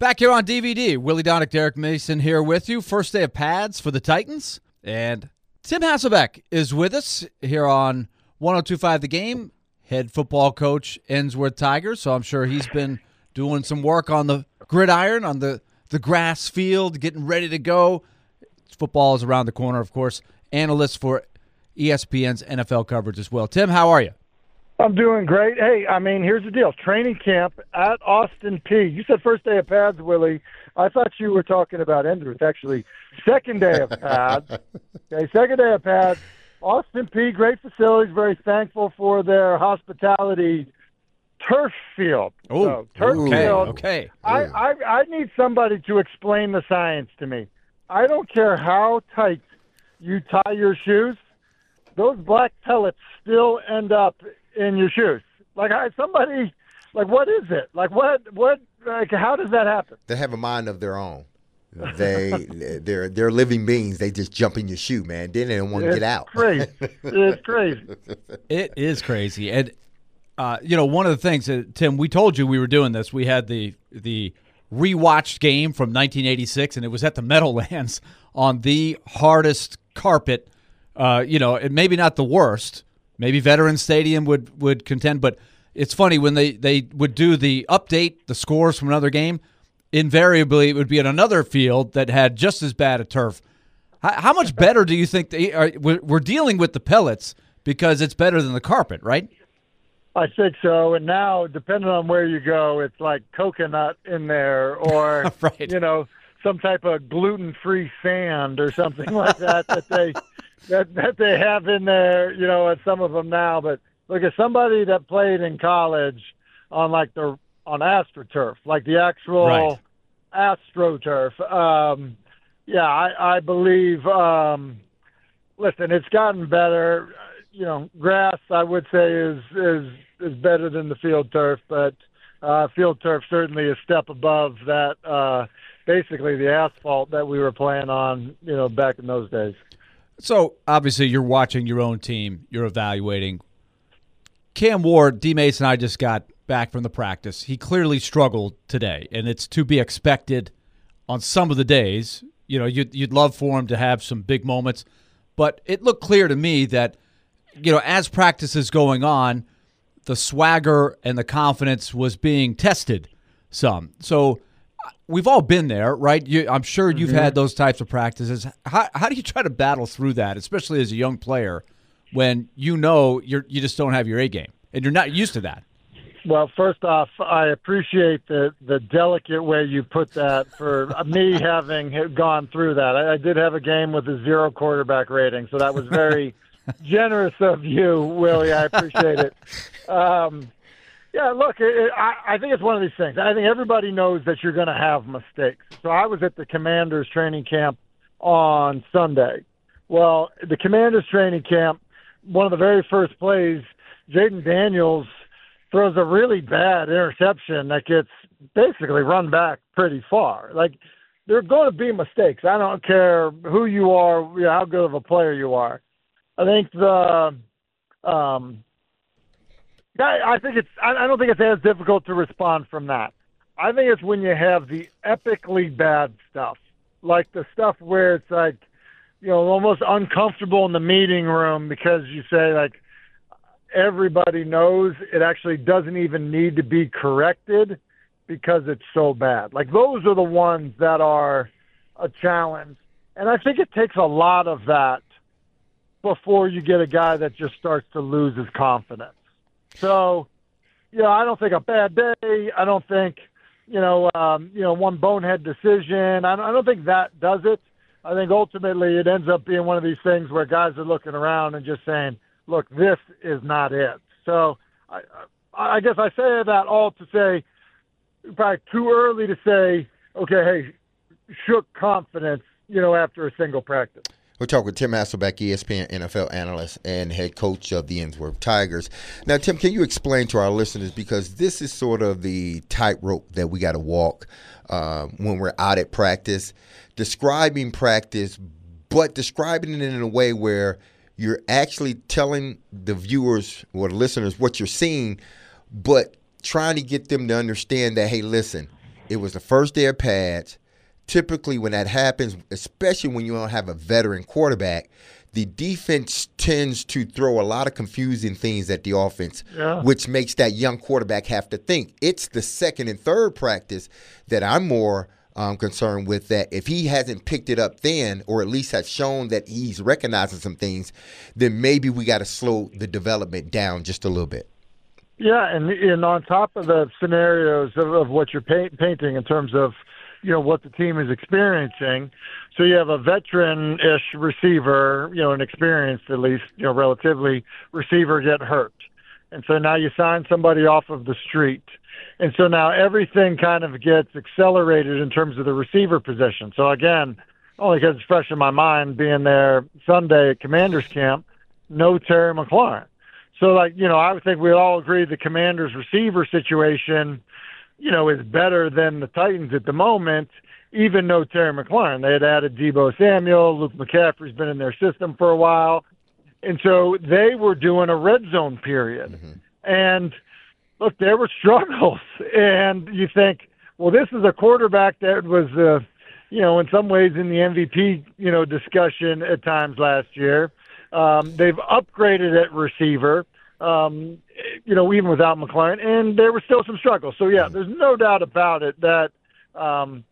Back here on DVD, Willie Donick, Derek Mason here with you. First day of pads for the Titans. And Tim Hasselbeck is with us here on 102.5 The Game, head football coach, Ensworth Tigers. So I'm sure he's been doing some work on the gridiron, on the grass field, getting ready to go. Football is around the corner, of course. Analyst for ESPN's NFL coverage as well. Tim, how are you? I'm doing great. Hey, here's the deal. Training camp at Austin Peay. You said first day of pads, Willie. I thought you were talking about Ensworth. Actually, second day of pads. Okay, second day of pads. Austin Peay, great facilities. Very thankful for their hospitality. Turf field. Oh, turf field. Okay. I need somebody to explain the science to me. I don't care how tight you tie your shoes. Those black pellets still end up in your shoes. What is it? How does that happen? They have a mind of their own. They're living beings. They just jump in your shoe, man. Then they don't want to get out. It's crazy. It is crazy. And, one of the things, Tim, we told you we were doing this. We had the rewatched game from 1986, and it was at the Meadowlands on the hardest carpet. Maybe not the worst. Maybe Veterans Stadium would contend, but it's funny when they would do the update, the scores from another game, invariably it would be at another field that had just as bad a turf. How much better do you think we're dealing with the pellets because it's better than the carpet, right? I think so, and now, depending on where you go, it's like coconut in there or, right. Some type of gluten-free sand or something like that that they have in there, at some of them now. But look, as somebody that played in college on AstroTurf, like the actual AstroTurf, I believe, listen, it's gotten better. Grass, I would say, is better than the field turf, but field turf certainly a step above that, basically the asphalt that we were playing on, back in those days. So, obviously, you're watching your own team. You're evaluating. Cam Ward, D. Mason and I just got back from the practice. He clearly struggled today, and it's to be expected on some of the days. You'd love for him to have some big moments, but it looked clear to me that, as practice is going on, the swagger and the confidence was being tested some. So we've all been there, right? I'm sure you've had those types of practices. How do you try to battle through that, especially as a young player, when you just don't have your A game and you're not used to that? Well, first off, I appreciate the delicate way you put that for me having gone through that. I did have a game with a 0 quarterback rating, so that was very generous of you, Willie. I appreciate it. Look, I think it's one of these things. I think everybody knows that you're going to have mistakes. So I was at the Commanders training camp on Sunday. Well, the Commanders training camp, one of the very first plays, Jaden Daniels throws a really bad interception that gets basically run back pretty far. Like, there are going to be mistakes. I don't care who you are, how good of a player you are. I think I don't think it's as difficult to respond from that. I think it's when you have the epically bad stuff, like the stuff where it's like, almost uncomfortable in the meeting room because you say, like, everybody knows it actually doesn't even need to be corrected because it's so bad. Like, those are the ones that are a challenge. And I think it takes a lot of that before you get a guy that just starts to lose his confidence. So, I don't think a bad day. I don't think, one bonehead decision. I don't think that does it. I think ultimately it ends up being one of these things where guys are looking around and just saying, look, this is not it. So I guess I say that all to say probably too early to say, okay, hey, shook confidence, after a single practice. We're talking with Tim Hasselbeck, ESPN NFL analyst and head coach of the Ensworth Tigers. Now, Tim, can you explain to our listeners, because this is sort of the tightrope that we got to walk when we're out at practice, describing practice, but describing it in a way where you're actually telling the viewers or the listeners what you're seeing, but trying to get them to understand that, hey, listen, It was the first day of pads. Typically, when that happens, especially when you don't have a veteran quarterback, the defense tends to throw a lot of confusing things at the offense, which makes that young quarterback have to think. It's the second and third practice that I'm more concerned with, that if he hasn't picked it up then, or at least has shown that he's recognizing some things, then maybe we got to slow the development down just a little bit. Yeah, and on top of the scenarios of what you're painting in terms of, what the team is experiencing. So you have a veteran-ish receiver, an experienced, at least, relatively, receiver get hurt. And so now you sign somebody off of the street. And so now everything kind of gets accelerated in terms of the receiver position. So again, only because it's fresh in my mind, being there Sunday at Commanders camp, no Terry McLaurin. So, I would think we'd all agree the Commanders receiver situation, is better than the Titans at the moment, even no Terry McLaurin. They had added Deebo Samuel. Luke McCaffrey's been in their system for a while. And so they were doing a red zone period. Mm-hmm. And, look, there were struggles. And you think, well, this is a quarterback that was, in some ways in the MVP, discussion at times last year. They've upgraded at receiver. Even without McLaurin, and there were still some struggles. So, yeah, there's no doubt about it that, some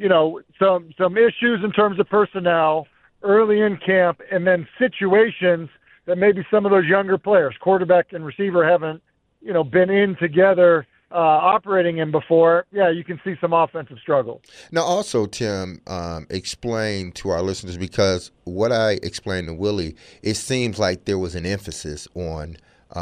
issues in terms of personnel early in camp, and then situations that maybe some of those younger players, quarterback and receiver, haven't, been in together operating in before. Yeah, you can see some offensive struggle. Now, also, Tim, explain to our listeners, because what I explained to Willie, it seems like there was an emphasis on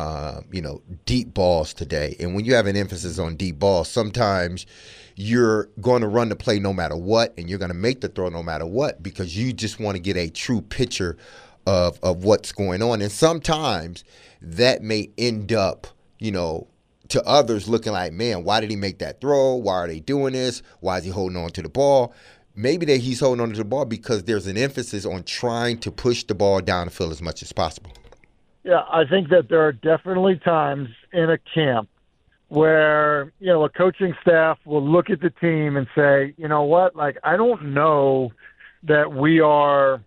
deep balls today. And when you have an emphasis on deep balls, sometimes you're going to run the play no matter what, and you're going to make the throw no matter what, because you just want to get a true picture of what's going on. And sometimes that may end up, to others looking like, man, why did he make that throw? Why are they doing this? Why is he holding on to the ball? Maybe that he's holding on to the ball because there's an emphasis on trying to push the ball down the field as much as possible. Yeah, I think that there are definitely times in a camp where, a coaching staff will look at the team and say, you know what, I don't know that we are,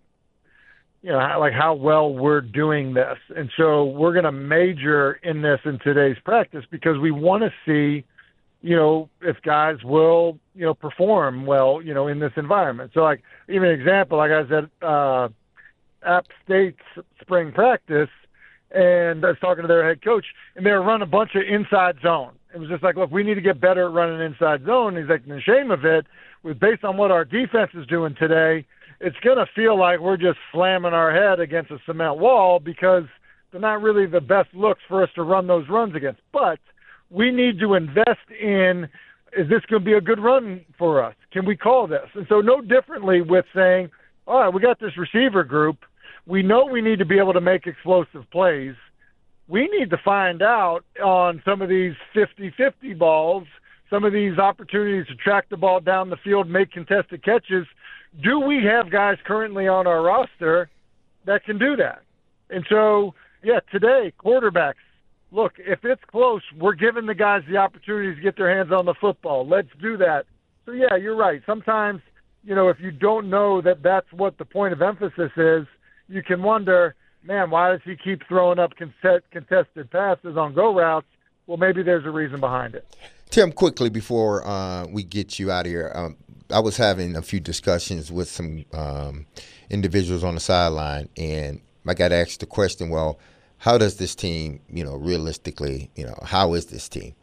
how well we're doing this. And so we're going to major in this in today's practice because we want to see, if guys will, perform well, in this environment. So, even an example, I was at App State's spring practice, and I was talking to their head coach, and they were running a bunch of inside zone. It was just like, look, we need to get better at running inside zone. And he's like, the shame of it was based on what our defense is doing today, it's going to feel like we're just slamming our head against a cement wall because they're not really the best looks for us to run those runs against. But we need to invest in, is this going to be a good run for us? Can we call this? And so no differently with saying, all right, we got this receiver group. We know we need to be able to make explosive plays. We need to find out on some of these 50-50 balls, some of these opportunities to track the ball down the field, make contested catches. Do we have guys currently on our roster that can do that? And so, yeah, today, quarterbacks, look, if it's close, we're giving the guys the opportunity to get their hands on the football. Let's do that. So, yeah, you're right. Sometimes, if you don't know that that's what the point of emphasis is, you can wonder, man, why does he keep throwing up contested passes on go routes? Well, maybe there's a reason behind it. Tim, quickly before we get you out of here, I was having a few discussions with some individuals on the sideline, and I got asked the question, well, how does this team, realistically, how is this team?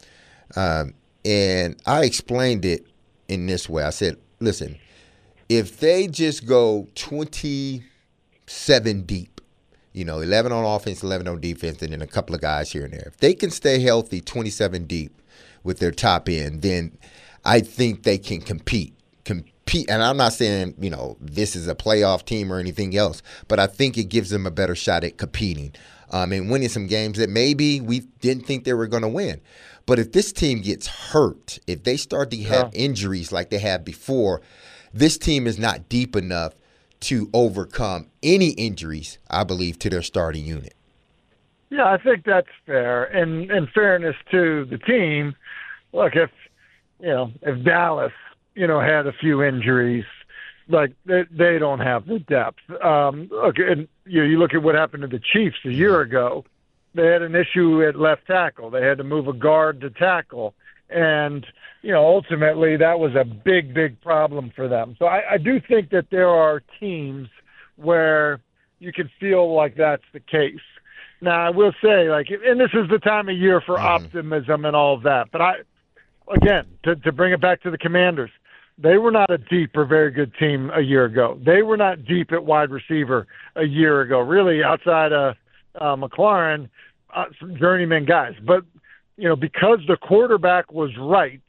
And I explained it in this way. I said, listen, if they just go 27 deep, 11 on offense, 11 on defense, and then a couple of guys here and there. If they can stay healthy 27 deep with their top end, then I think they can compete. And I'm not saying, this is a playoff team or anything else, but I think it gives them a better shot at competing and winning some games that maybe we didn't think they were going to win. But if this team gets hurt, if they start to have injuries like they had before, this team is not deep enough to overcome any injuries, I believe, to their starting unit. Yeah, I think that's fair. And in fairness to the team, look, if Dallas had a few injuries. Like they don't have the depth. Okay, and you look at what happened to the Chiefs a year ago. They had an issue at left tackle. They had to move a guard to tackle, and ultimately that was a big, big problem for them. So I do think that there are teams where you can feel like that's the case. Now I will say, and this is the time of year for optimism and all of that. But again, to bring it back to the Commanders. They were not a deep or very good team a year ago. They were not deep at wide receiver a year ago, really outside of McLaurin, some journeyman guys. But, because the quarterback was right,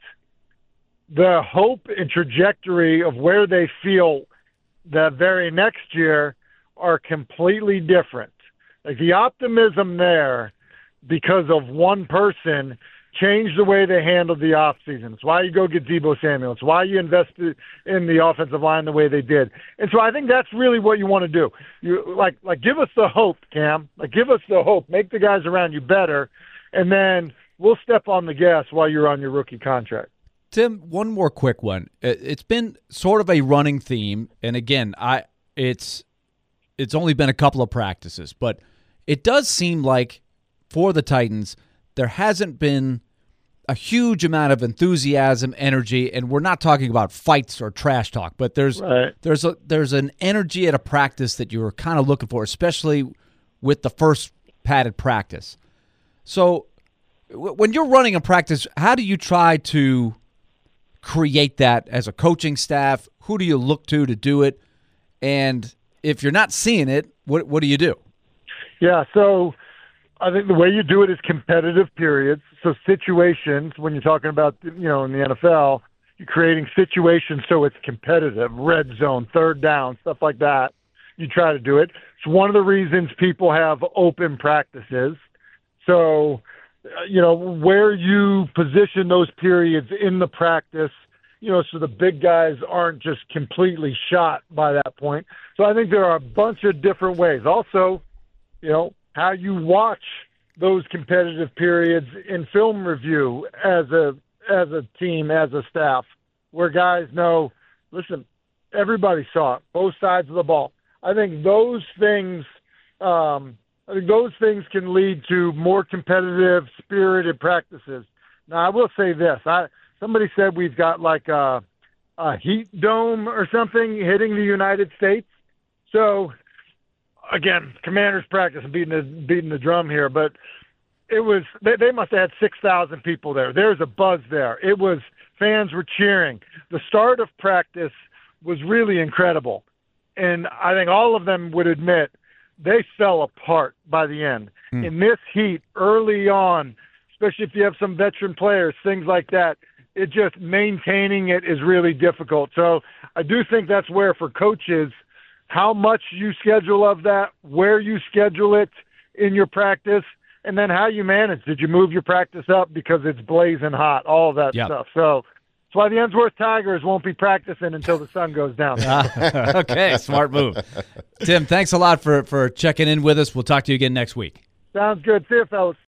the hope and trajectory of where they feel the very next year are completely different. Like the optimism there, because of one person, changed the way they handled the offseason. It's why you go get Deebo Samuel. It's why you invested in the offensive line the way they did. And so I think that's really what you want to do. You like give us the hope, Cam. Give us the hope. Make the guys around you better, and then we'll step on the gas while you're on your rookie contract. Tim, one more quick one. It's been sort of a running theme, and again, it's only been a couple of practices, but it does seem like for the Titans there hasn't been a huge amount of enthusiasm, energy, and we're not talking about fights or trash talk, but there's an energy at a practice that you were kind of looking for, especially with the first padded practice. So when you're running a practice, how do you try to create that as a coaching staff? Who do you look to do it? And if you're not seeing it, what do you do? Yeah, so I think the way you do it is competitive periods. So situations, when you're talking about, in the NFL, you're creating situations so it's competitive, red zone, third down, stuff like that. You try to do it. It's one of the reasons people have open practices. So, where you position those periods in the practice, so the big guys aren't just completely shot by that point. So I think there are a bunch of different ways. Also, how you watch those competitive periods in film review as a team, as a staff, where guys know, listen, everybody saw it, both sides of the ball. I think those things can lead to more competitive, spirited practices. Now, I will say this. Somebody said we've got like a heat dome or something hitting the United States. So, again, Commanders practice, beating the drum here, but it was they must have had 6,000 people there. There's a buzz there. It was fans were cheering. The start of practice was really incredible, and I think all of them would admit they fell apart by the end. In this heat early on, especially if you have some veteran players, things like that, it just maintaining it is really difficult. So I do think that's where for coaches, how much you schedule of that, where you schedule it in your practice, and then how you manage. Did you move your practice up because it's blazing hot, all of that stuff. So that's why the Ensworth Tigers won't be practicing until the sun goes down. Okay, smart move. Tim, thanks a lot for checking in with us. We'll talk to you again next week. Sounds good. See you, fellas.